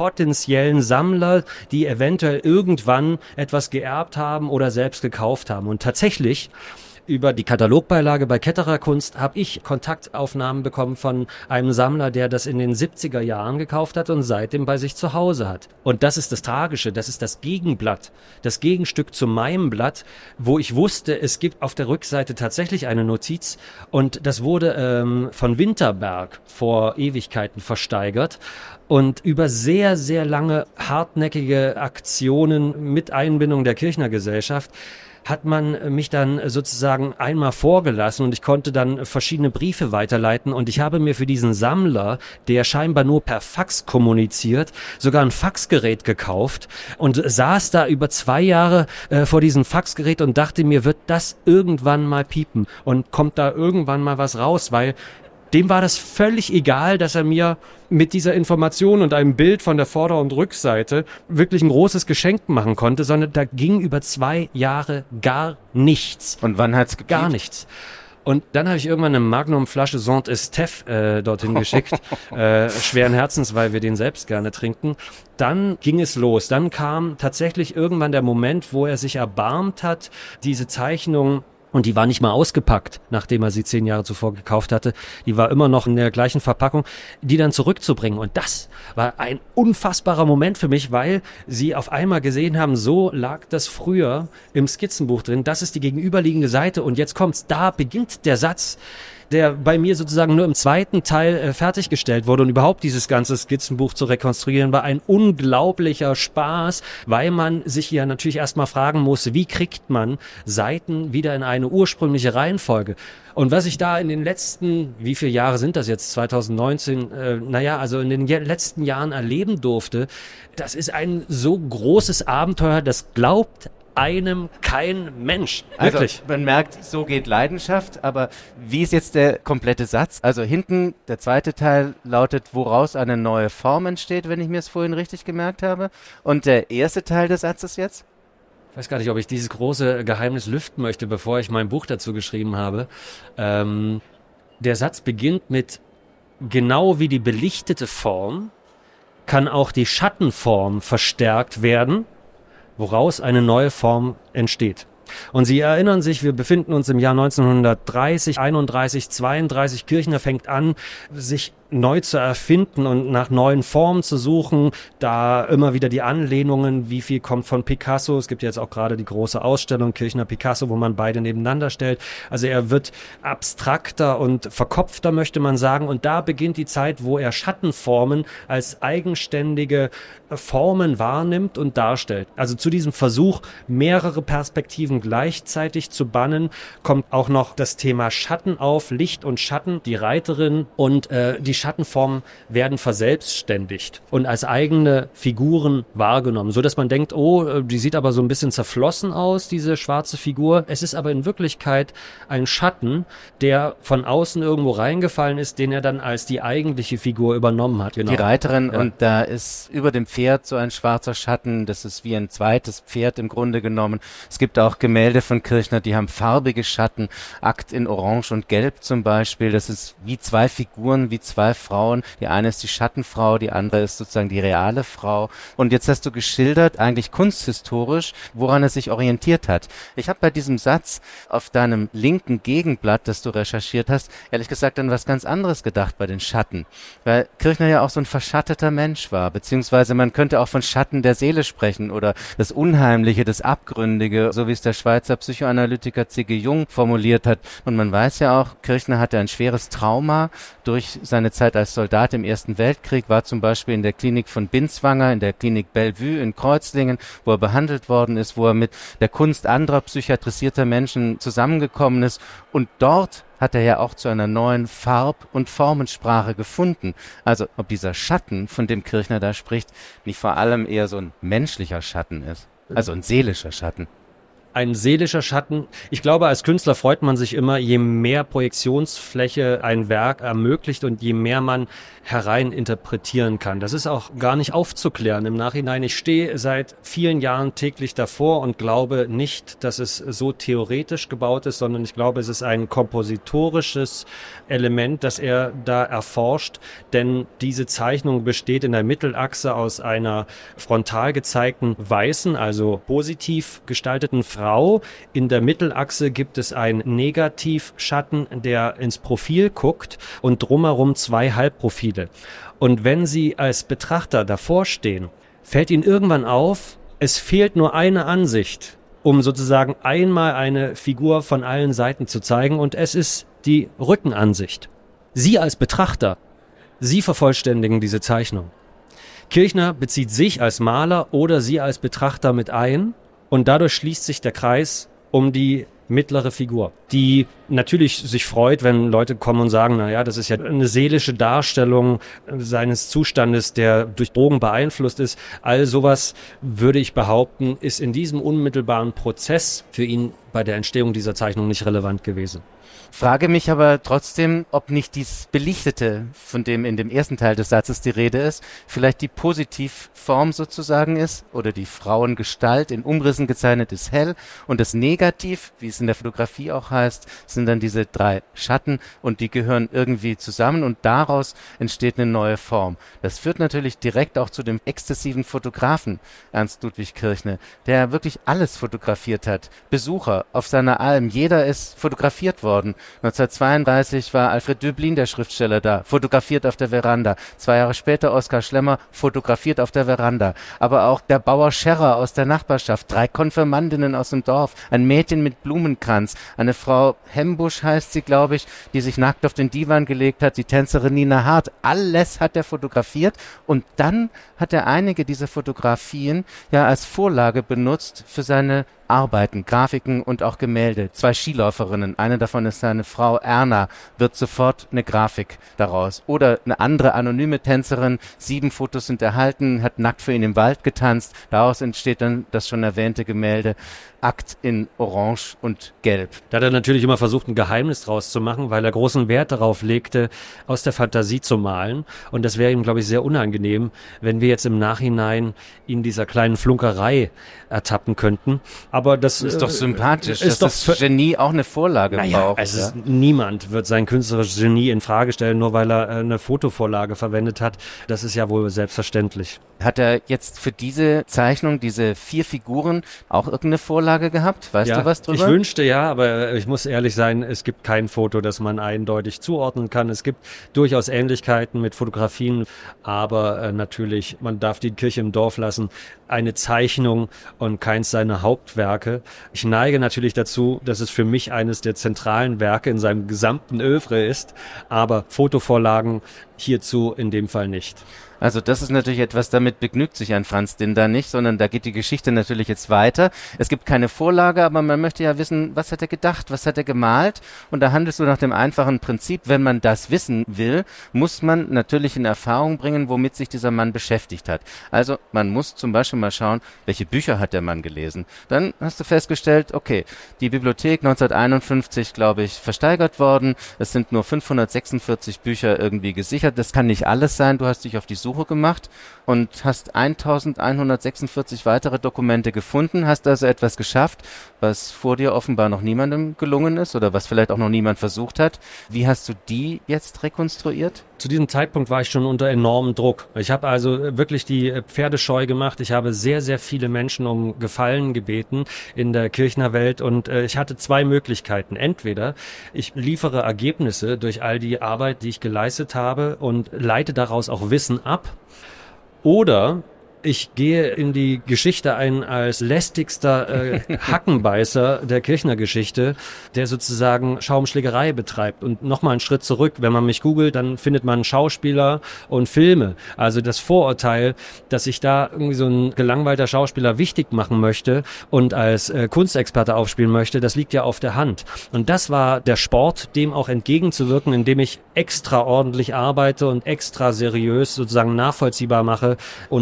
potenziellen Sammler, die eventuell irgendwann etwas geerbt haben oder selbst gekauft haben. Und tatsächlich über die Katalogbeilage bei Ketterer Kunst habe ich Kontaktaufnahmen bekommen von einem Sammler, der das in den siebziger Jahren gekauft hat und seitdem bei sich zu Hause hat. Und das ist das Tragische, das ist das Gegenblatt, das Gegenstück zu meinem Blatt, wo ich wusste, es gibt auf der Rückseite tatsächlich eine Notiz und das wurde ähm, von Winterberg vor Ewigkeiten versteigert. Und über sehr, sehr lange hartnäckige Aktionen mit Einbindung der Kirchner Gesellschaft hat man mich dann sozusagen einmal vorgelassen und ich konnte dann verschiedene Briefe weiterleiten und ich habe mir für diesen Sammler, der scheinbar nur per Fax kommuniziert, sogar ein Faxgerät gekauft und saß da über zwei Jahre äh, vor diesem Faxgerät und dachte mir, wird das irgendwann mal piepen und kommt da irgendwann mal was raus, weil dem war das völlig egal, dass er mir mit dieser Information und einem Bild von der Vorder- und Rückseite wirklich ein großes Geschenk machen konnte, sondern da ging über zwei Jahre gar nichts. Und wann hat's gepiept? Gar nichts. Und dann habe ich irgendwann eine Magnum-Flasche Saint-Estèphe äh, dorthin geschickt, äh, schweren Herzens, weil wir den selbst gerne trinken. Dann ging es los. Dann kam tatsächlich irgendwann der Moment, wo er sich erbarmt hat, diese Zeichnung. Und die war nicht mal ausgepackt, nachdem er sie zehn Jahre zuvor gekauft hatte. Die war immer noch in der gleichen Verpackung, die dann zurückzubringen. Und das war ein unfassbarer Moment für mich, weil sie auf einmal gesehen haben, so lag das früher im Skizzenbuch drin. Das ist die gegenüberliegende Seite. Und jetzt kommt's, da beginnt der Satz, der bei mir sozusagen nur im zweiten Teil äh, fertiggestellt wurde und überhaupt dieses ganze Skizzenbuch zu rekonstruieren, war ein unglaublicher Spaß, weil man sich ja natürlich erstmal fragen muss, wie kriegt man Seiten wieder in eine ursprüngliche Reihenfolge? Und was ich da in den letzten, wie viele Jahre sind das jetzt, zwanzig neunzehn, äh, naja, also in den je- letzten Jahren erleben durfte, das ist ein so großes Abenteuer, das glaubt einem kein Mensch. Wirklich. Also man merkt, so geht Leidenschaft, aber wie ist jetzt der komplette Satz? Also hinten, der zweite Teil lautet, woraus eine neue Form entsteht, wenn ich mir es vorhin richtig gemerkt habe. Und der erste Teil des Satzes jetzt? Ich weiß gar nicht, ob ich dieses große Geheimnis lüften möchte, bevor ich mein Buch dazu geschrieben habe. Ähm, der Satz beginnt mit, genau wie die belichtete Form kann auch die Schattenform verstärkt werden, woraus eine neue Form entsteht. Und Sie erinnern sich, wir befinden uns im Jahr neunzehnhundertdreißig, einunddreißig, zweiunddreißig. Kirchner fängt an, sich neu zu erfinden und nach neuen Formen zu suchen. Da immer wieder die Anlehnungen, wie viel kommt von Picasso. Es gibt jetzt auch gerade die große Ausstellung Kirchner-Picasso, wo man beide nebeneinander stellt. Also er wird abstrakter und verkopfter, möchte man sagen. Und da beginnt die Zeit, wo er Schattenformen als eigenständige Formen wahrnimmt und darstellt. Also zu diesem Versuch, mehrere Perspektiven gleichzeitig zu bannen, kommt auch noch das Thema Schatten auf, Licht und Schatten, die Reiterin und äh, die Schattenformen werden verselbstständigt und als eigene Figuren wahrgenommen, so dass man denkt, oh, die sieht aber so ein bisschen zerflossen aus, diese schwarze Figur. Es ist aber in Wirklichkeit ein Schatten, der von außen irgendwo reingefallen ist, den er dann als die eigentliche Figur übernommen hat. Genau. Die Reiterin, ja. Und da ist über dem Pferd so ein schwarzer Schatten, das ist wie ein zweites Pferd im Grunde genommen. Es gibt auch Gemälde von Kirchner, die haben farbige Schatten, Akt in Orange und Gelb zum Beispiel. Das ist wie zwei Figuren, wie zwei Frauen. Die eine ist die Schattenfrau, die andere ist sozusagen die reale Frau. Und jetzt hast du geschildert, eigentlich kunsthistorisch, woran er sich orientiert hat. Ich habe bei diesem Satz auf deinem linken Gegenblatt, das du recherchiert hast, ehrlich gesagt an was ganz anderes gedacht bei den Schatten. Weil Kirchner ja auch so ein verschatteter Mensch war, beziehungsweise man könnte auch von Schatten der Seele sprechen oder das Unheimliche, das Abgründige, so wie es der Schweizer Psychoanalytiker C G Jung formuliert hat. Und man weiß ja auch, Kirchner hatte ein schweres Trauma durch seine Zeit als Soldat im Ersten Weltkrieg, war zum Beispiel in der Klinik von Binswanger, in der Klinik Bellevue in Kreuzlingen, wo er behandelt worden ist, wo er mit der Kunst anderer psychiatrisierter Menschen zusammengekommen ist. Und dort hat er ja auch zu einer neuen Farb- und Formensprache gefunden. Also ob dieser Schatten, von dem Kirchner da spricht, nicht vor allem eher so ein menschlicher Schatten ist, also ein seelischer Schatten. ein seelischer Schatten. Ich glaube, als Künstler freut man sich immer, je mehr Projektionsfläche ein Werk ermöglicht und je mehr man herein interpretieren kann. Das ist auch gar nicht aufzuklären im Nachhinein. Ich stehe seit vielen Jahren täglich davor und glaube nicht, dass es so theoretisch gebaut ist, sondern ich glaube, es ist ein kompositorisches Element, das er da erforscht, denn diese Zeichnung besteht in der Mittelachse aus einer frontal gezeigten weißen, also positiv gestalteten Frau. In der Mittelachse gibt es einen Negativschatten, der ins Profil guckt und drumherum zwei Halbprofile. Und wenn Sie als Betrachter davor stehen, fällt Ihnen irgendwann auf, es fehlt nur eine Ansicht, um sozusagen einmal eine Figur von allen Seiten zu zeigen, und es ist die Rückenansicht. Sie als Betrachter, Sie vervollständigen diese Zeichnung. Kirchner bezieht sich als Maler oder Sie als Betrachter mit ein, und dadurch schließt sich der Kreis um die mittlere Figur, die natürlich sich freut, wenn Leute kommen und sagen, na ja, das ist ja eine seelische Darstellung seines Zustandes, der durch Drogen beeinflusst ist. All sowas, würde ich behaupten, ist in diesem unmittelbaren Prozess für ihn bei der Entstehung dieser Zeichnung nicht relevant gewesen. Frage mich aber trotzdem, ob nicht dies Belichtete, von dem in dem ersten Teil des Satzes die Rede ist, vielleicht die Positivform sozusagen ist oder die Frauengestalt in Umrissen gezeichnet ist hell, und das Negativ, wie es in der Fotografie auch heißt, sind dann diese drei Schatten, und die gehören irgendwie zusammen und daraus entsteht eine neue Form. Das führt natürlich direkt auch zu dem exzessiven Fotografen Ernst Ludwig Kirchner, der wirklich alles fotografiert hat. Besucher auf seiner Alm, jeder ist fotografiert worden. neunzehnhundertzweiunddreißig war Alfred Döblin, der Schriftsteller, da, fotografiert auf der Veranda. Zwei Jahre später Oskar Schlemmer, fotografiert auf der Veranda. Aber auch der Bauer Scherrer aus der Nachbarschaft, drei Konfirmandinnen aus dem Dorf, ein Mädchen mit Blumenkranz, eine Frau Hembusch heißt sie, glaube ich, die sich nackt auf den Divan gelegt hat, die Tänzerin Nina Hart. Alles hat er fotografiert, und dann hat er einige dieser Fotografien ja als Vorlage benutzt für seine Arbeiten, Grafiken und auch Gemälde. Zwei Skiläuferinnen, eine davon ist seine Frau Erna, wird sofort eine Grafik daraus. Oder eine andere anonyme Tänzerin, sieben Fotos sind erhalten, hat nackt für ihn im Wald getanzt. Daraus entsteht dann das schon erwähnte Gemälde Akt in Orange und Gelb. Da hat er natürlich immer versucht, ein Geheimnis draus zu machen, weil er großen Wert darauf legte, aus der Fantasie zu malen. Und das wäre ihm, glaube ich, sehr unangenehm, wenn wir jetzt im Nachhinein ihn dieser kleinen Flunkerei ertappen könnten. Aber das ist doch sympathisch, ist dass doch das Genie auch eine Vorlage naja, braucht. Also ja? ist, niemand wird sein künstlerisches Genie in Frage stellen, nur weil er eine Fotovorlage verwendet hat. Das ist ja wohl selbstverständlich. Hat er jetzt für diese Zeichnung, diese vier Figuren, auch irgendeine Vorlage gehabt? Weißt ja, du was drüber? Ich wünschte ja, aber ich muss ehrlich sein, es gibt kein Foto, das man eindeutig zuordnen kann. Es gibt durchaus Ähnlichkeiten mit Fotografien, aber äh, natürlich, man darf die Kirche im Dorf lassen. Eine Zeichnung und keins seiner Hauptwerke. Ich neige natürlich dazu, dass es für mich eines der zentralen Werke in seinem gesamten Œuvre ist, aber Fotovorlagen hierzu in dem Fall nicht. Also das ist natürlich etwas, damit begnügt sich ein Franz Dinder nicht, sondern da geht die Geschichte natürlich jetzt weiter. Es gibt keine Vorlage, aber man möchte ja wissen, was hat er gedacht, was hat er gemalt? Und da handelst du nach dem einfachen Prinzip, wenn man das wissen will, muss man natürlich in Erfahrung bringen, womit sich dieser Mann beschäftigt hat. Also man muss zum Beispiel mal schauen, welche Bücher hat der Mann gelesen. Dann hast du festgestellt, okay, die Bibliothek neunzehnhunderteinundfünfzig, glaube ich, versteigert worden. Es sind nur fünfhundertsechsundvierzig Bücher irgendwie gesichert. Das kann nicht alles sein. Du hast dich auf die Suche gemacht und hast eintausendeinhundertsechsundvierzig weitere Dokumente gefunden, hast also etwas geschafft, was vor dir offenbar noch niemandem gelungen ist oder was vielleicht auch noch niemand versucht hat. Wie hast du die jetzt rekonstruiert? Zu diesem Zeitpunkt war ich schon unter enormem Druck. Ich habe also wirklich die Pferde scheu gemacht. Ich habe sehr, sehr viele Menschen um Gefallen gebeten in der Kirchnerwelt und äh, ich hatte zwei Möglichkeiten. Entweder ich liefere Ergebnisse durch all die Arbeit, die ich geleistet habe und leite daraus auch Wissen ab, oder ich gehe in die Geschichte ein als lästigster äh, Hackenbeißer der Kirchner-Geschichte, der sozusagen Schaumschlägerei betreibt. Und nochmal einen Schritt zurück, wenn man mich googelt, dann findet man Schauspieler und Filme. Also das Vorurteil, dass ich da irgendwie so ein gelangweilter Schauspieler wichtig machen möchte und als äh, Kunstexperte aufspielen möchte, das liegt ja auf der Hand. Und das war der Sport, dem auch entgegenzuwirken, indem ich extra ordentlich arbeite und extra seriös sozusagen nachvollziehbar mache und auch äh,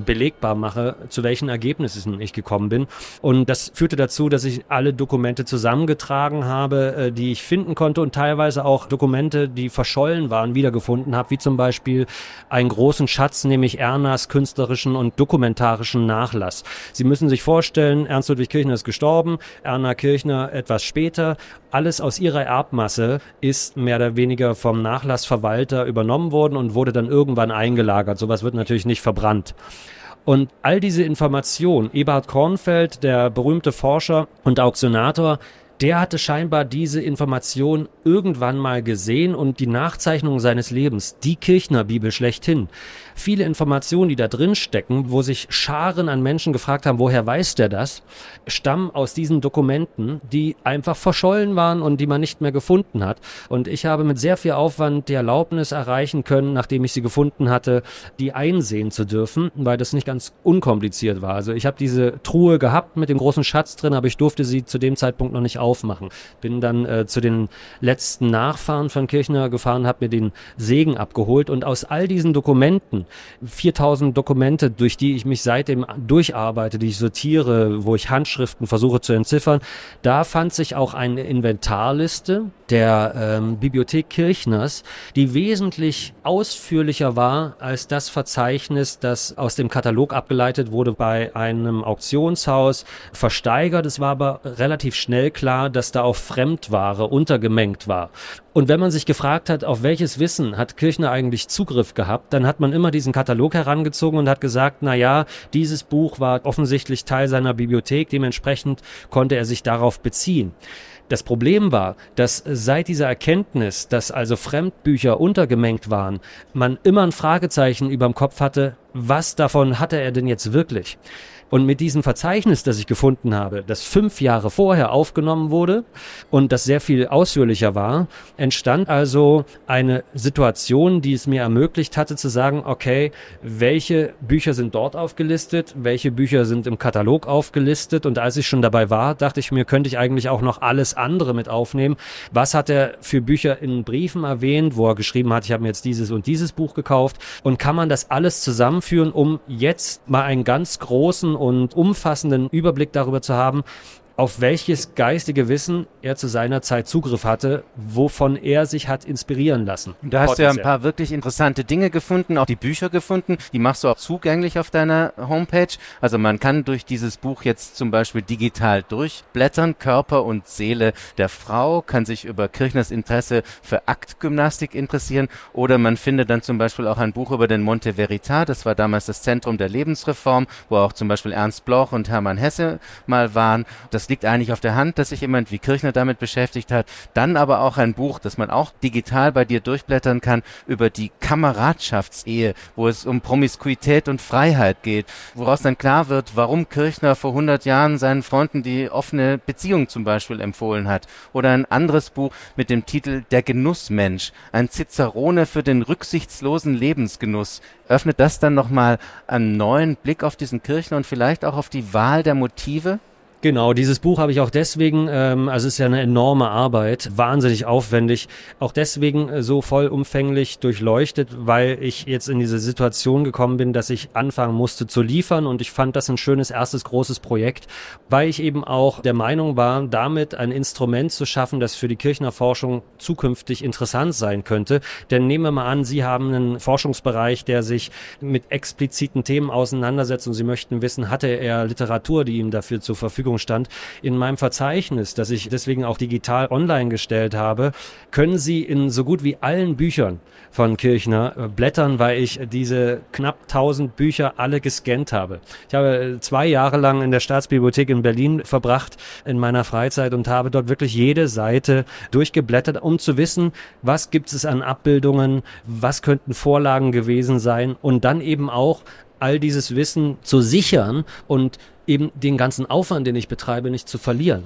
belegbar mache, zu welchen Ergebnissen ich gekommen bin. Und das führte dazu, dass ich alle Dokumente zusammengetragen habe, die ich finden konnte und teilweise auch Dokumente, die verschollen waren, wiedergefunden habe, wie zum Beispiel einen großen Schatz, nämlich Ernas künstlerischen und dokumentarischen Nachlass. Sie müssen sich vorstellen, Ernst Ludwig Kirchner ist gestorben, Erna Kirchner etwas später. Alles aus ihrer Erbmasse ist mehr oder weniger vom Nachlassverwalter übernommen worden und wurde dann irgendwann eingelagert. Sowas wird natürlich nicht verbrannt. Und all diese Informationen, Eberhard Kornfeld, der berühmte Forscher und Auktionator, der hatte scheinbar diese Information irgendwann mal gesehen und die Nachzeichnung seines Lebens, die Kirchner-Bibel schlechthin. Viele Informationen, die da drin stecken, wo sich Scharen an Menschen gefragt haben, woher weiß der das, stammen aus diesen Dokumenten, die einfach verschollen waren und die man nicht mehr gefunden hat. Und ich habe mit sehr viel Aufwand die Erlaubnis erreichen können, nachdem ich sie gefunden hatte, die einsehen zu dürfen, weil das nicht ganz unkompliziert war. Also ich habe diese Truhe gehabt mit dem großen Schatz drin, aber ich durfte sie zu dem Zeitpunkt noch nicht aufmachen. Bin dann äh, zu den letzten Nachfahren von Kirchner gefahren, habe mir den Segen abgeholt und aus all diesen Dokumenten, viertausend Dokumente, durch die ich mich seitdem durcharbeite, die ich sortiere, wo ich Handschriften versuche zu entziffern, da fand sich auch eine Inventarliste der ähm, Bibliothek Kirchners, die wesentlich ausführlicher war als das Verzeichnis, das aus dem Katalog abgeleitet wurde bei einem Auktionshaus versteigert. Es war aber relativ schnell klar, dass da auch Fremdware untergemengt war. Und wenn man sich gefragt hat, auf welches Wissen hat Kirchner eigentlich Zugriff gehabt, dann hat man immer diesen Katalog herangezogen und hat gesagt, na ja, dieses Buch war offensichtlich Teil seiner Bibliothek, dementsprechend konnte er sich darauf beziehen. Das Problem war, dass seit dieser Erkenntnis, dass also Fremdbücher untergemengt waren, man immer ein Fragezeichen überm Kopf hatte, was davon hatte er denn jetzt wirklich? Und mit diesem Verzeichnis, das ich gefunden habe, das fünf Jahre vorher aufgenommen wurde und das sehr viel ausführlicher war, entstand also eine Situation, die es mir ermöglicht hatte zu sagen, okay, welche Bücher sind dort aufgelistet, welche Bücher sind im Katalog aufgelistet, und als ich schon dabei war, dachte ich mir, könnte ich eigentlich auch noch alles andere mit aufnehmen. Was hat er für Bücher in Briefen erwähnt, wo er geschrieben hat, ich habe mir jetzt dieses und dieses Buch gekauft, und kann man das alles zusammenführen, um jetzt mal einen ganz großen und umfassenden Überblick darüber zu haben, auf welches geistige Wissen er zu seiner Zeit Zugriff hatte, wovon er sich hat inspirieren lassen. Da hast du ja ein paar wirklich interessante Dinge gefunden, auch die Bücher gefunden, die machst du auch zugänglich auf deiner Homepage. Also man kann durch dieses Buch jetzt zum Beispiel digital durchblättern, Körper und Seele der Frau, kann sich über Kirchners Interesse für Aktgymnastik interessieren, oder man findet dann zum Beispiel auch ein Buch über den Monte Verita, das war damals das Zentrum der Lebensreform, wo auch zum Beispiel Ernst Bloch und Hermann Hesse mal waren. Das Das liegt eigentlich auf der Hand, dass sich jemand wie Kirchner damit beschäftigt hat. Dann aber auch ein Buch, das man auch digital bei dir durchblättern kann, über die Kameradschaftsehe, wo es um Promiskuität und Freiheit geht, woraus dann klar wird, warum Kirchner vor hundert Jahren seinen Freunden die offene Beziehung zum Beispiel empfohlen hat. Oder ein anderes Buch mit dem Titel Der Genussmensch, ein Cicerone für den rücksichtslosen Lebensgenuss. Öffnet das dann nochmal einen neuen Blick auf diesen Kirchner und vielleicht auch auf die Wahl der Motive? Genau, dieses Buch habe ich auch deswegen, ähm, also es ist ja eine enorme Arbeit, wahnsinnig aufwendig, auch deswegen äh, so vollumfänglich durchleuchtet, weil ich jetzt in diese Situation gekommen bin, dass ich anfangen musste zu liefern, und ich fand das ein schönes erstes großes Projekt, weil ich eben auch der Meinung war, damit ein Instrument zu schaffen, das für die Kirchner Forschung zukünftig interessant sein könnte. Denn nehmen wir mal an, Sie haben einen Forschungsbereich, der sich mit expliziten Themen auseinandersetzt, und Sie möchten wissen, hatte er Literatur, die ihm dafür zur Verfügung stand. In meinem Verzeichnis, das ich deswegen auch digital online gestellt habe, können Sie in so gut wie allen Büchern von Kirchner blättern, weil ich diese knapp tausend Bücher alle gescannt habe. Ich habe zwei Jahre lang in der Staatsbibliothek in Berlin verbracht in meiner Freizeit und habe dort wirklich jede Seite durchgeblättert, um zu wissen, was gibt es an Abbildungen, was könnten Vorlagen gewesen sein, und dann eben auch all dieses Wissen zu sichern und eben den ganzen Aufwand, den ich betreibe, nicht zu verlieren.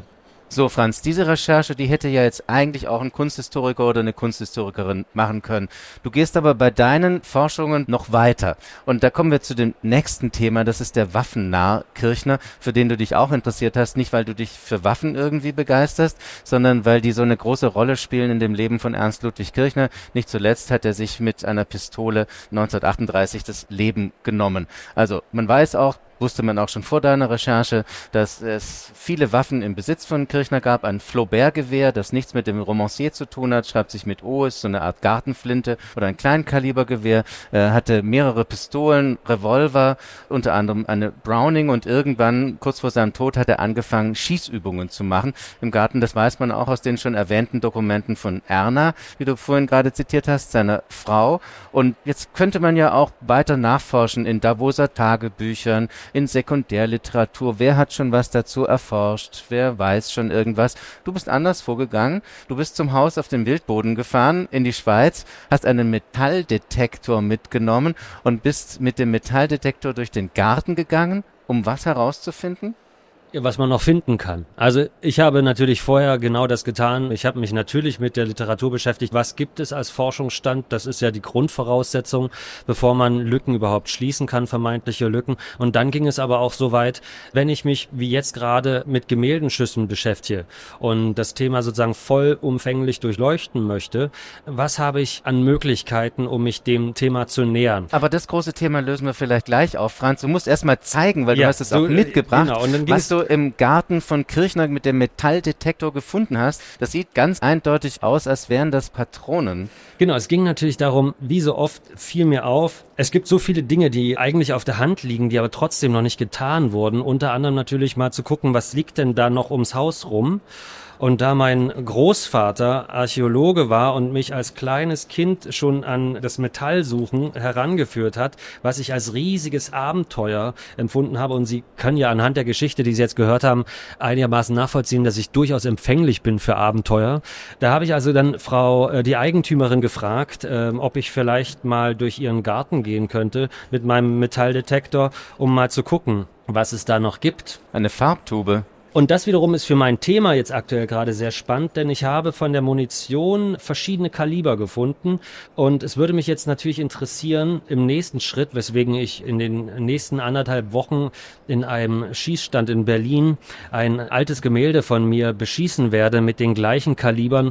So, Franz, diese Recherche, die hätte ja jetzt eigentlich auch ein Kunsthistoriker oder eine Kunsthistorikerin machen können. Du gehst aber bei deinen Forschungen noch weiter. Und da kommen wir zu dem nächsten Thema, das ist der Waffennarr Kirchner, für den du dich auch interessiert hast. Nicht, weil du dich für Waffen irgendwie begeisterst, sondern weil die so eine große Rolle spielen in dem Leben von Ernst Ludwig Kirchner. Nicht zuletzt hat er sich mit einer Pistole neunzehnhundertachtunddreißig das Leben genommen. Also man weiß auch, wusste man auch schon vor deiner Recherche, dass es viele Waffen im Besitz von Kirchner gab. Ein Flaubert-Gewehr, das nichts mit dem Romancier zu tun hat, schreibt sich mit O, ist so eine Art Gartenflinte oder ein Kleinkalibergewehr, äh, hatte mehrere Pistolen, Revolver, unter anderem eine Browning und irgendwann, kurz vor seinem Tod, hat er angefangen, Schießübungen zu machen im Garten. Das weiß man auch aus den schon erwähnten Dokumenten von Erna, wie du vorhin gerade zitiert hast, seiner Frau. Und jetzt könnte man ja auch weiter nachforschen in Davoser Tagebüchern, in Sekundärliteratur. Wer hat schon was dazu erforscht? Wer weiß schon irgendwas? Du bist anders vorgegangen. Du bist zum Haus auf dem Wildboden gefahren in die Schweiz, hast einen Metalldetektor mitgenommen und bist mit dem Metalldetektor durch den Garten gegangen, um was herauszufinden? Was man noch finden kann. Also ich habe natürlich vorher genau das getan. Ich habe mich natürlich mit der Literatur beschäftigt. Was gibt es als Forschungsstand? Das ist ja die Grundvoraussetzung, bevor man Lücken überhaupt schließen kann, vermeintliche Lücken. Und dann ging es aber auch so weit, wenn ich mich wie jetzt gerade mit Gemäldenschüssen beschäftige und das Thema sozusagen vollumfänglich durchleuchten möchte, was habe ich an Möglichkeiten, um mich dem Thema zu nähern? Aber das große Thema lösen wir vielleicht gleich auf, Franz. Du musst erst mal zeigen, weil ja, du hast es so, auch mitgebracht. Genau. Und dann was du im Garten von Kirchner mit dem Metalldetektor gefunden hast, das sieht ganz eindeutig aus, als wären das Patronen. Genau, es ging natürlich darum, wie so oft fiel mir auf, es gibt so viele Dinge, die eigentlich auf der Hand liegen, die aber trotzdem noch nicht getan wurden. Unter anderem natürlich mal zu gucken, was liegt denn da noch ums Haus rum? Und da mein Großvater Archäologe war und mich als kleines Kind schon an das Metallsuchen herangeführt hat, was ich als riesiges Abenteuer empfunden habe, und Sie können ja anhand der Geschichte, die Sie jetzt gehört haben, einigermaßen nachvollziehen, dass ich durchaus empfänglich bin für Abenteuer. Da habe ich also dann Frau, äh, die Eigentümerin gefragt, äh, ob ich vielleicht mal durch ihren Garten gehen könnte mit meinem Metalldetektor, um mal zu gucken, was es da noch gibt. Eine Farbtube. Und das wiederum ist für mein Thema jetzt aktuell gerade sehr spannend, denn ich habe von der Munition verschiedene Kaliber gefunden, und es würde mich jetzt natürlich interessieren im nächsten Schritt, weswegen ich in den nächsten anderthalb Wochen in einem Schießstand in Berlin ein altes Gemälde von mir beschießen werde mit den gleichen Kalibern.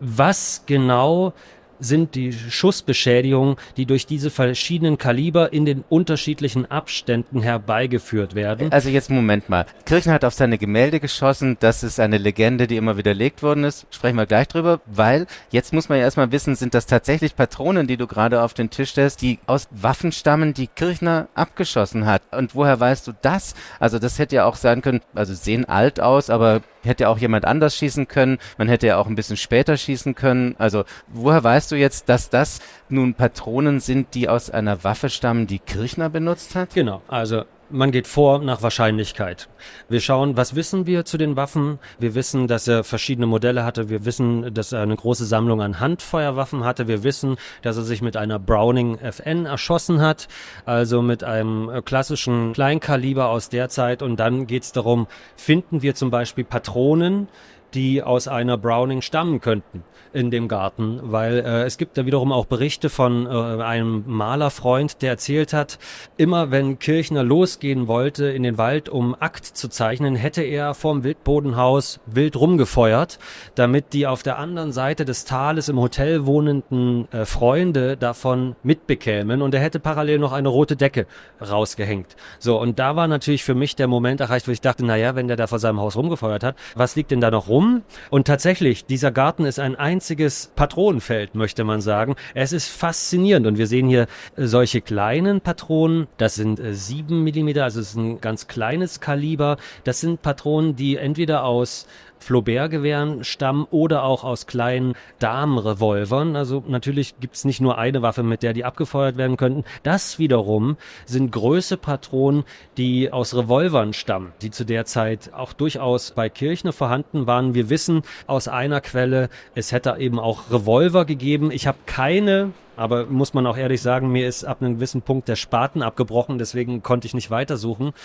Was genau sind die Schussbeschädigungen, die durch diese verschiedenen Kaliber in den unterschiedlichen Abständen herbeigeführt werden? Also jetzt Moment mal. Kirchner hat auf seine Gemälde geschossen. Das ist eine Legende, die immer widerlegt worden ist. Sprechen wir gleich drüber, weil jetzt muss man ja erstmal wissen, sind das tatsächlich Patronen, die du gerade auf den Tisch stellst, die aus Waffen stammen, die Kirchner abgeschossen hat. Und woher weißt du das? Also das hätte ja auch sein können, also sehen alt aus, aber hätte auch jemand anders schießen können. Man hätte ja auch ein bisschen später schießen können. Also woher weißt du jetzt, dass das nun Patronen sind, die aus einer Waffe stammen, die Kirchner benutzt hat? Genau, also man geht vor nach Wahrscheinlichkeit. Wir schauen, was wissen wir zu den Waffen? Wir wissen, dass er verschiedene Modelle hatte. Wir wissen, dass er eine große Sammlung an Handfeuerwaffen hatte. Wir wissen, dass er sich mit einer Browning F N erschossen hat, also mit einem klassischen Kleinkaliber aus der Zeit. Und dann geht es darum, finden wir zum Beispiel Patronen, die aus einer Browning stammen könnten in dem Garten, weil äh, es gibt da wiederum auch Berichte von äh, einem Malerfreund, der erzählt hat, immer wenn Kirchner losgehen wollte in den Wald, um Akt zu zeichnen, hätte er vorm Wildbodenhaus wild rumgefeuert, damit die auf der anderen Seite des Tales im Hotel wohnenden äh, Freunde davon mitbekämen, und er hätte parallel noch eine rote Decke rausgehängt. So, und da war natürlich für mich der Moment erreicht, wo ich dachte, naja, wenn der da vor seinem Haus rumgefeuert hat, was liegt denn da noch rum? Und tatsächlich, dieser Garten ist ein einziges Patronenfeld, möchte man sagen. Es ist faszinierend, und wir sehen hier solche kleinen Patronen, das sind sieben Millimeter, also es ist ein ganz kleines Kaliber. Das sind Patronen, die entweder aus Flaubert-Gewehren stammen oder auch aus kleinen Damenrevolvern. Also natürlich gibt es nicht nur eine Waffe, mit der die abgefeuert werden könnten. Das wiederum sind große Patronen, die aus Revolvern stammen, die zu der Zeit auch durchaus bei Kirchner vorhanden waren. Wir wissen aus einer Quelle, es hätte eben auch Revolver gegeben. Ich habe keine, aber muss man auch ehrlich sagen, mir ist ab einem gewissen Punkt der Spaten abgebrochen, deswegen konnte ich nicht weitersuchen.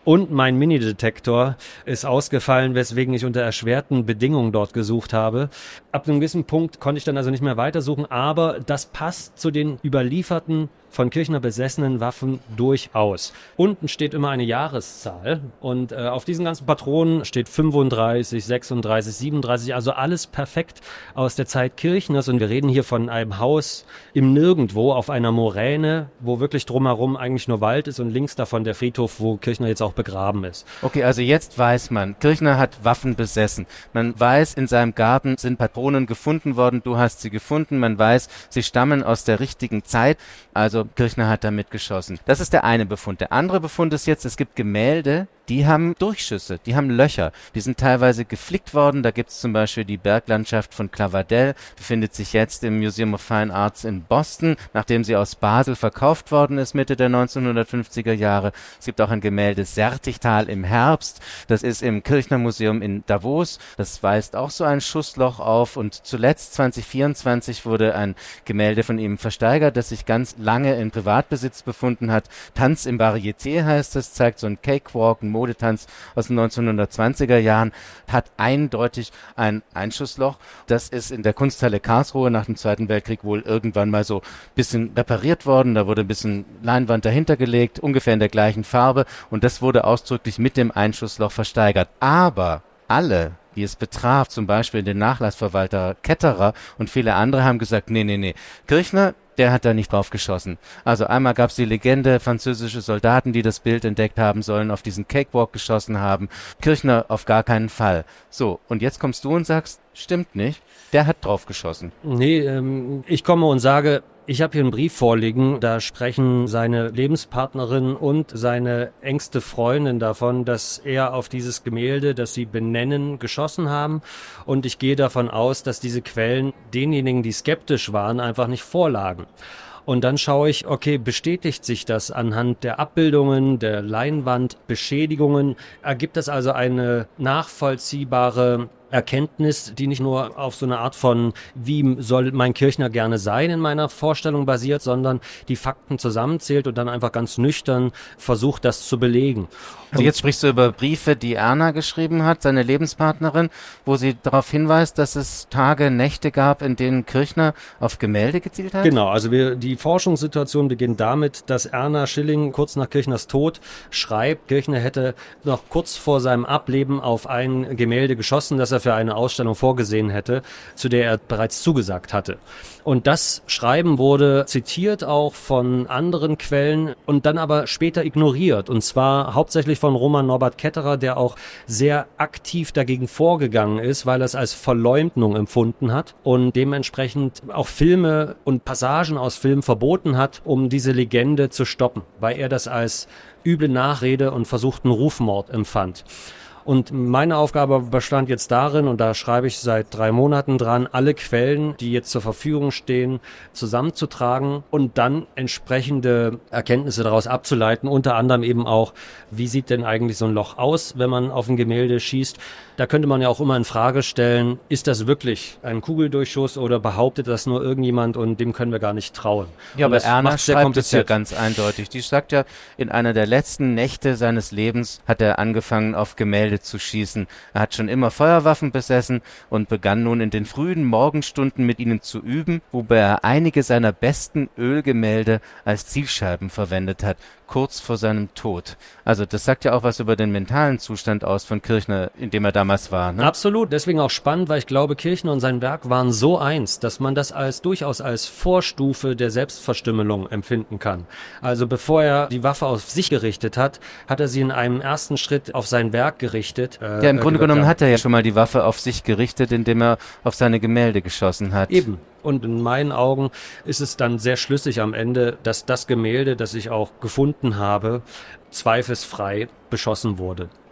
Und mein Mini-Detektor ist ausgefallen, weswegen ich unter erschwerten Bedingungen dort gesucht habe. Ab einem gewissen Punkt konnte ich dann also nicht mehr weitersuchen, aber das passt zu den überlieferten, von Kirchner besessenen Waffen durchaus. Unten steht immer eine Jahreszahl und äh, auf diesen ganzen Patronen steht fünfunddreißig, sechsunddreißig, siebenunddreißig, also alles perfekt aus der Zeit Kirchners. Und wir reden hier von einem Haus im Nirgendwo auf einer Moräne, wo wirklich drumherum eigentlich nur Wald ist und links davon der Friedhof, wo Kirchner jetzt auch begraben ist. Okay, also jetzt weiß man, Kirchner hat Waffen besessen. Man weiß, in seinem Garten sind Patronen gefunden worden, du hast sie gefunden. Man weiß, sie stammen aus der richtigen Zeit, also Kirchner hat damit geschossen. Das ist der eine Befund. Der andere Befund ist jetzt, es gibt Gemälde, die haben Durchschüsse, die haben Löcher. Die sind teilweise geflickt worden. Da gibt es zum Beispiel die Berglandschaft von Clavardel, befindet sich jetzt im Museum of Fine Arts in Boston, nachdem sie aus Basel verkauft worden ist, Mitte der neunzehnhundertfünfziger Jahre. Es gibt auch ein Gemälde Sertigtal im Herbst. Das ist im Kirchner Museum in Davos. Das weist auch so ein Schussloch auf. Und zuletzt zwanzig vierundzwanzig wurde ein Gemälde von ihm versteigert, das sich ganz lange in Privatbesitz befunden hat. Tanz im Varieté heißt es, zeigt so ein Cakewalk, ein Modetanz aus den neunzehnhundertzwanziger Jahren, hat eindeutig ein Einschussloch. Das ist in der Kunsthalle Karlsruhe nach dem Zweiten Weltkrieg wohl irgendwann mal so ein bisschen repariert worden. Da wurde ein bisschen Leinwand dahinter gelegt, ungefähr in der gleichen Farbe. Und das wurde ausdrücklich mit dem Einschussloch versteigert. Aber alle, die es betraf, zum Beispiel den Nachlassverwalter Ketterer und viele andere, haben gesagt, nee, nee, nee, Kirchner, der hat da nicht drauf geschossen. Also einmal gab es die Legende, französische Soldaten, die das Bild entdeckt haben sollen, auf diesen Cakewalk geschossen haben. Kirchner auf gar keinen Fall. So, und jetzt kommst du und sagst, stimmt nicht, der hat drauf geschossen. Nee, ähm, ich komme und sage, ich habe hier einen Brief vorliegen, da sprechen seine Lebenspartnerin und seine engste Freundin davon, dass er auf dieses Gemälde, das sie benennen, geschossen haben. Und ich gehe davon aus, dass diese Quellen denjenigen, die skeptisch waren, einfach nicht vorlagen. Und dann schaue ich, okay, bestätigt sich das anhand der Abbildungen, der Leinwandbeschädigungen? Ergibt das also eine nachvollziehbare Erkenntnis, die nicht nur auf so eine Art von, wie soll mein Kirchner gerne sein in meiner Vorstellung basiert, sondern die Fakten zusammenzählt und dann einfach ganz nüchtern versucht, das zu belegen. Also jetzt sprichst du über Briefe, die Erna geschrieben hat, seine Lebenspartnerin, wo sie darauf hinweist, dass es Tage, Nächte gab, in denen Kirchner auf Gemälde gezielt hat? Genau, also wir, die Forschungssituation beginnt damit, dass Erna Schilling kurz nach Kirchners Tod schreibt, Kirchner hätte noch kurz vor seinem Ableben auf ein Gemälde geschossen, das er für eine Ausstellung vorgesehen hätte, zu der er bereits zugesagt hatte. Und das Schreiben wurde zitiert auch von anderen Quellen und dann aber später ignoriert. Und zwar hauptsächlich von Roman Norbert Ketterer, der auch sehr aktiv dagegen vorgegangen ist, weil er es als Verleumdung empfunden hat und dementsprechend auch Filme und Passagen aus Filmen verboten hat, um diese Legende zu stoppen, weil er das als üble Nachrede und versuchten Rufmord empfand. Und meine Aufgabe bestand jetzt darin, und da schreibe ich seit drei Monaten dran, alle Quellen, die jetzt zur Verfügung stehen, zusammenzutragen und dann entsprechende Erkenntnisse daraus abzuleiten. Unter anderem eben auch, wie sieht denn eigentlich so ein Loch aus, wenn man auf ein Gemälde schießt? Da könnte man ja auch immer in Frage stellen, ist das wirklich ein Kugeldurchschuss oder behauptet das nur irgendjemand und dem können wir gar nicht trauen? Ja, und aber Erna schreibt es ja ganz eindeutig. Die sagt ja, in einer der letzten Nächte seines Lebens hat er angefangen, auf Gemälde zu schießen. Er hat schon immer Feuerwaffen besessen und begann nun in den frühen Morgenstunden mit ihnen zu üben, wobei er einige seiner besten Ölgemälde als Zielscheiben verwendet hat, kurz vor seinem Tod. Also das sagt ja auch was über den mentalen Zustand aus von Kirchner, in dem er damals war. Ne? Absolut, deswegen auch spannend, weil ich glaube, Kirchner und sein Werk waren so eins, dass man das als durchaus als Vorstufe der Selbstverstümmelung empfinden kann. Also bevor er die Waffe auf sich gerichtet hat, hat er sie in einem ersten Schritt auf sein Werk gerichtet. Äh, ja, im Grunde genommen hat er ja schon mal die Waffe auf sich gerichtet, indem er auf seine Gemälde geschossen hat. Eben. Und in meinen Augen ist es dann sehr schlüssig am Ende, dass das Gemälde, das ich auch gefunden habe, zweifelsfrei beschossen wurde.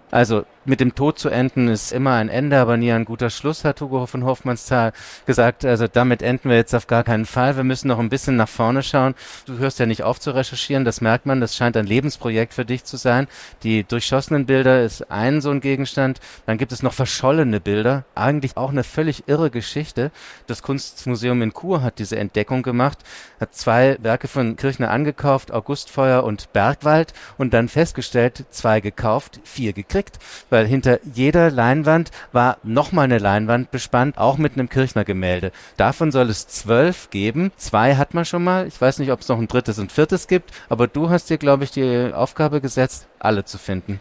Also mit dem Tod zu enden ist immer ein Ende, aber nie ein guter Schluss, hat Hugo von Hofmannsthal gesagt. Also damit enden wir jetzt auf gar keinen Fall. Wir müssen noch ein bisschen nach vorne schauen. Du hörst ja nicht auf zu recherchieren, das merkt man. Das scheint ein Lebensprojekt für dich zu sein. Die durchschossenen Bilder ist ein so ein Gegenstand. Dann gibt es noch verschollene Bilder. Eigentlich auch eine völlig irre Geschichte. Das Kunstmuseum in Chur hat diese Entdeckung gemacht, hat zwei Werke von Kirchner angekauft, Augustfeuer und Bergwald, und dann festgestellt, zwei gekauft, vier gekriegt. Weil hinter jeder Leinwand war nochmal eine Leinwand bespannt, auch mit einem Kirchner-Gemälde. Davon soll es zwölf geben. Zwei hat man schon mal. Ich weiß nicht, ob es noch ein drittes und viertes gibt, aber du hast dir, glaube ich, die Aufgabe gesetzt, alle zu finden.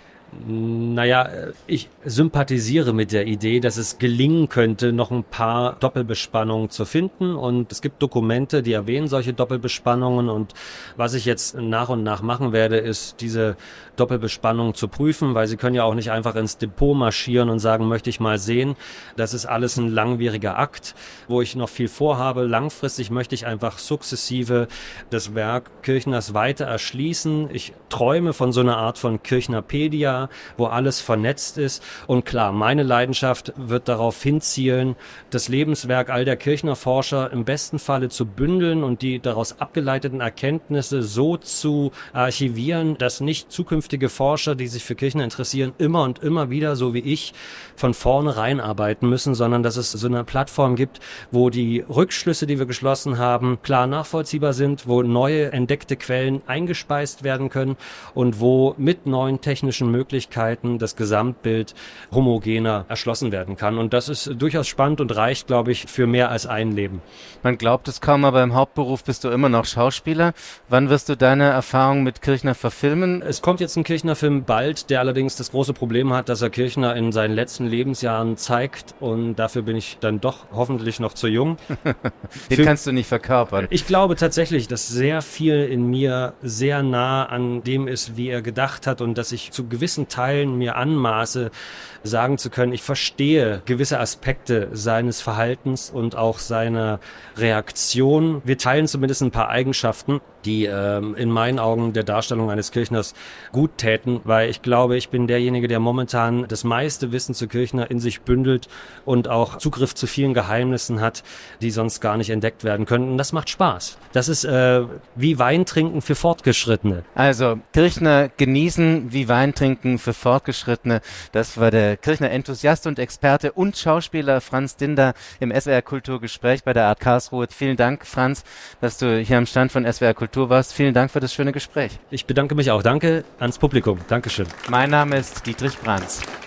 Naja, ich sympathisiere mit der Idee, dass es gelingen könnte, noch ein paar Doppelbespannungen zu finden, und es gibt Dokumente, die erwähnen solche Doppelbespannungen, und was ich jetzt nach und nach machen werde, ist diese Doppelbespannung zu prüfen, weil sie können ja auch nicht einfach ins Depot marschieren und sagen, möchte ich mal sehen. Das ist alles ein langwieriger Akt, wo ich noch viel vorhabe. Langfristig möchte ich einfach sukzessive das Werk Kirchners weiter erschließen. Ich träume von so einer Art von Kirchnerpedia, wo alles vernetzt ist. Und klar, meine Leidenschaft wird darauf hinzielen, das Lebenswerk all der Kirchner-Forscher im besten Falle zu bündeln und die daraus abgeleiteten Erkenntnisse so zu archivieren, dass nicht zukünftige Forscher, die sich für Kirchner interessieren, immer und immer wieder, so wie ich, von vorne reinarbeiten müssen, sondern dass es so eine Plattform gibt, wo die Rückschlüsse, die wir geschlossen haben, klar nachvollziehbar sind, wo neue entdeckte Quellen eingespeist werden können und wo mit neuen technischen Möglichkeiten das Gesamtbild homogener erschlossen werden kann. Und das ist durchaus spannend und reicht, glaube ich, für mehr als ein Leben. Man glaubt es kaum, aber im Hauptberuf bist du immer noch Schauspieler. Wann wirst du deine Erfahrung mit Kirchner verfilmen? Es kommt jetzt ein Kirchner-Film bald, der allerdings das große Problem hat, dass er Kirchner in seinen letzten Lebensjahren zeigt, und dafür bin ich dann doch hoffentlich noch zu jung. Den kannst du nicht verkörpern. Ich glaube tatsächlich, dass sehr viel in mir sehr nah an dem ist, wie er gedacht hat, und dass ich zu gewissen Teilen mir anmaße, sagen zu können, ich verstehe gewisse Aspekte seines Verhaltens und auch seiner Reaktion. Wir teilen zumindest ein paar Eigenschaften, die ähm, in meinen Augen der Darstellung eines Kirchners gut täten, weil ich glaube, ich bin derjenige, der momentan das meiste Wissen zu Kirchner in sich bündelt und auch Zugriff zu vielen Geheimnissen hat, die sonst gar nicht entdeckt werden könnten. Und das macht Spaß. Das ist äh, wie Wein trinken für Fortgeschrittene. Also Kirchner genießen wie Wein trinken für Fortgeschrittene. Das war der Kirchner-Enthusiast und Experte und Schauspieler Franz Dinder im S W R Kulturgespräch bei der Art Karlsruhe. Vielen Dank, Franz, dass du hier am Stand von S W R Kultur warst. Vielen Dank für das schöne Gespräch. Ich bedanke mich auch. Danke ans Publikum. Dankeschön. Mein Name ist Dietrich Brands.